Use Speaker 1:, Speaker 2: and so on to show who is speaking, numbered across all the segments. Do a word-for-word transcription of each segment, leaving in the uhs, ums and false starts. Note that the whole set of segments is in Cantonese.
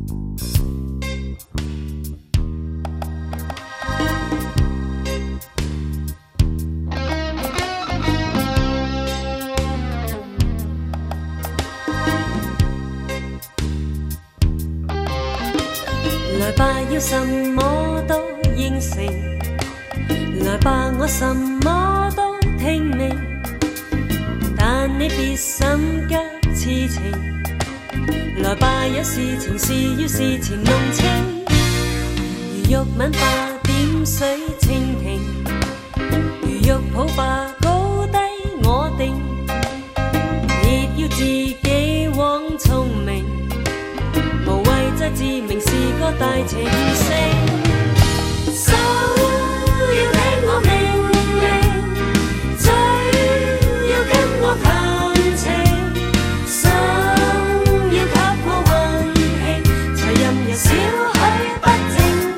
Speaker 1: 来吧，要什麼都應承。來吧，我什麼都聽命。但你別心急痴情。來吧，有事情是要事前弄清。如玉吻吧，點水蜻蜓。如玉抱吧，高低我定。亦要自己枉聰明。無謂再自命是個大情聖，手要聽我命令，嘴要跟我談情，心要給我運氣，才任由少許不正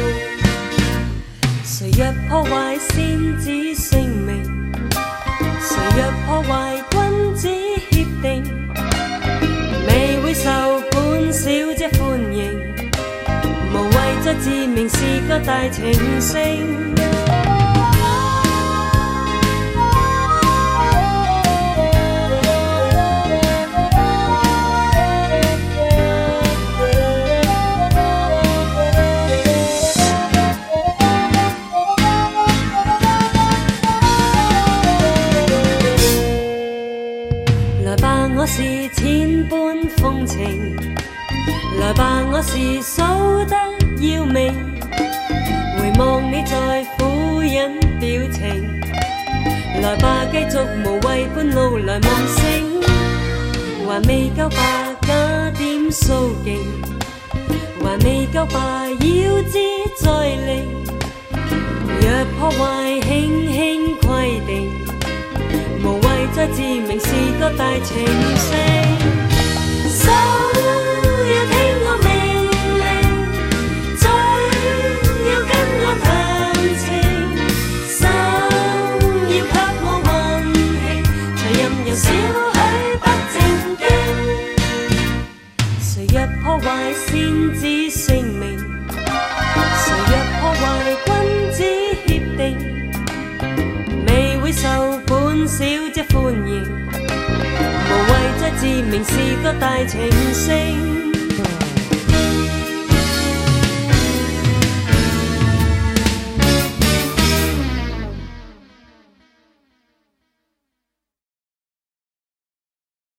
Speaker 1: 經。誰若破壞先知性命，誰若破壞君子協定，未會受小姐歡迎，無謂再自命是個大情聖。來吧，我是千般風情。來吧，我是數得要命，回望你在苦忍表情。來吧，繼續無謂半路來忘性，還未夠吧，加點騷勁，還未夠吧，要知再力。若破壞輕輕規定，無謂再自命是個大情聖。手要聽我命令，嘴要跟我談情，心要給我運氣，才任由少許不正經。誰若破壞先知性命，誰若破壞君子協定，未會受本小姐歡迎，無謂再自命是個大情聖。